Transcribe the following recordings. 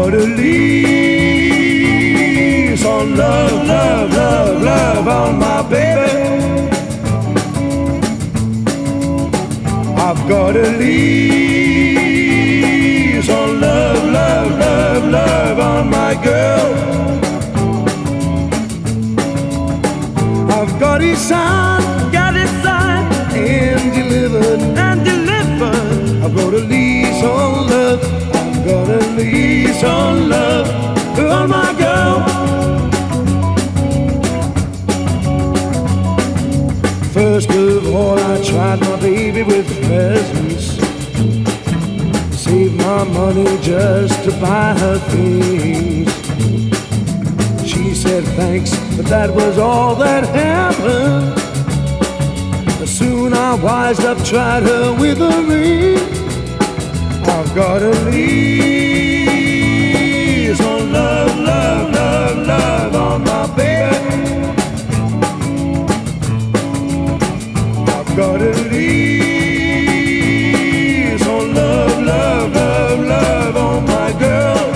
got a lease on love, love, love, love on my baby. I've got a lease on love, love, love, love on my girl. I've got his sign, and delivered, I've got a lease on love, I've got a lease on love on my girl. First of all, I tried my baby with presents, saved my money just to buy her things. She said thanks, but that was all that happened. Soon I wised up, tried her with a ring. I've got a lease on love, love, love, love on my baby. I've got a lease on love, love, love, love on my girl.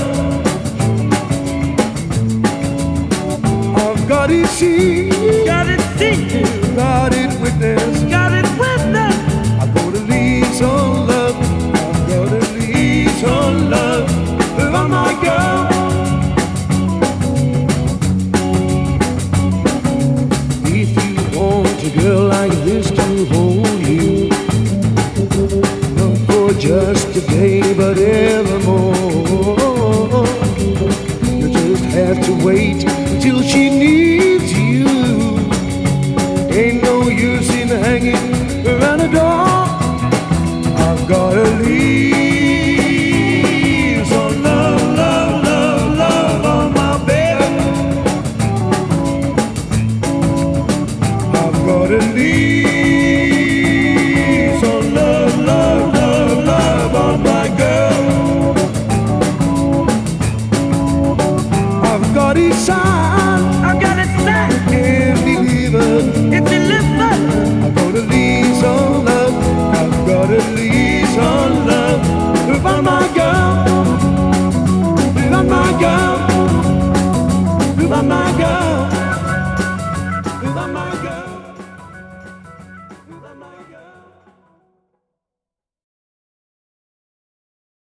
I've got it seen, got it witnessed, I've got a lease on love, I've got a lease on love on my girl. If you want a girl like this to hold you, not for just a day but evermore, you just have to wait until she needs you. Ain't no use in hanging around the door. I've got a lease on love, love, love, love on my baby. I've got a lease on love, love, love, love on my girl. I've got it signed, and delivered, I've got a lease on love, I've got a lease on love on my girl, on my girl, on my